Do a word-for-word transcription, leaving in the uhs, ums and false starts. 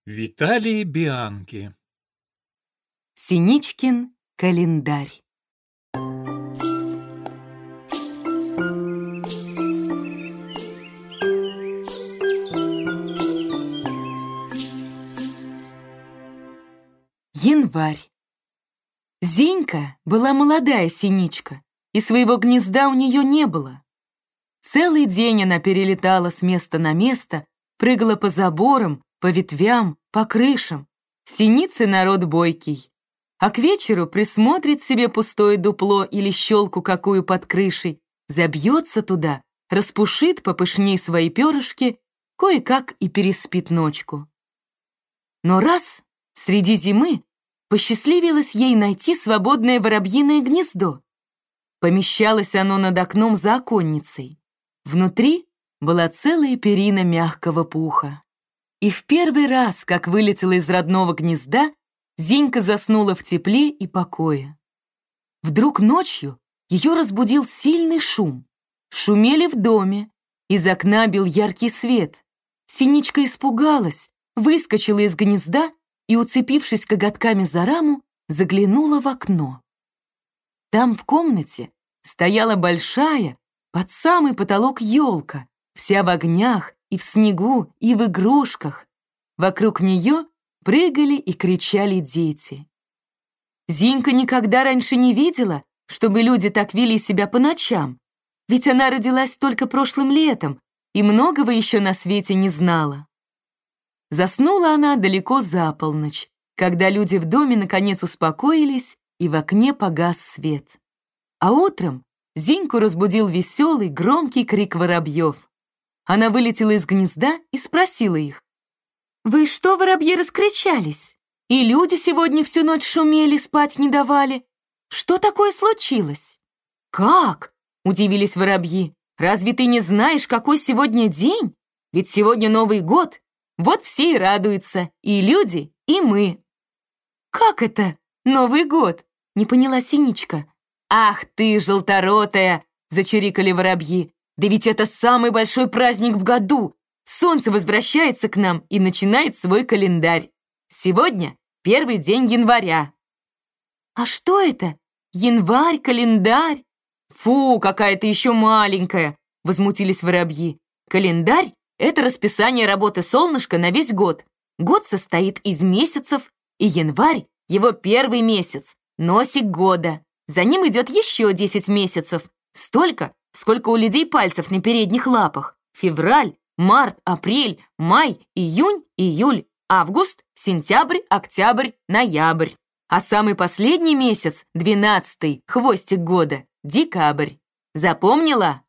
Виталий Бианки. Синичкин календарь. Январь. Зинька была молодая синичка, и своего гнезда у нее не было. Целый день она перелетала с места на место, прыгала по заборам, по ветвям, по крышам. Синицы народ бойкий. А к вечеру присмотрит себе пустое дупло или щелку какую под крышей, забьется туда, распушит попышней свои перышки, кое-как и переспит ночку. Но раз среди зимы посчастливилось ей найти свободное воробьиное гнездо. Помещалось оно над окном за оконницей. Внутри была целая перина мягкого пуха. И в первый раз, как вылетела из родного гнезда, Зинька заснула в тепле и покое. Вдруг ночью ее разбудил сильный шум. Шумели в доме, из окна бил яркий свет. Синичка испугалась, выскочила из гнезда и, уцепившись коготками за раму, заглянула в окно. Там в комнате стояла большая, под самый потолок елка, вся в огнях, и в снегу, и в игрушках. Вокруг нее прыгали и кричали дети. Зинька никогда раньше не видела, чтобы люди так вели себя по ночам, ведь она родилась только прошлым летом и многого еще на свете не знала. Заснула она далеко за полночь, когда люди в доме наконец успокоились и в окне погас свет. А утром Зиньку разбудил веселый, громкий крик воробьев. Она вылетела из гнезда и спросила их: «Вы что, воробьи, раскричались? И люди сегодня всю ночь шумели, спать не давали. Что такое случилось?» «Как?» — удивились воробьи. «Разве ты не знаешь, какой сегодня день? Ведь сегодня Новый год. Вот все и радуются, и люди, и мы». «Как это Новый год?» — не поняла Синичка. «Ах ты, желторотая!» — зачирикали воробьи. «Да ведь это самый большой праздник в году! Солнце возвращается к нам и начинает свой календарь. Сегодня первый день января». «А что это? Январь, календарь?» «Фу, какая ты еще маленькая!» — возмутились воробьи. «Календарь — это расписание работы солнышка на весь год. Год состоит из месяцев, и январь — его первый месяц, носик года. За ним идет еще десять месяцев, столько, сколько у людей пальцев на передних лапах. Февраль, март, апрель, май, июнь, июль, август, сентябрь, октябрь, ноябрь. А самый последний месяц, двенадцатый, хвостик года, декабрь. Запомнила?»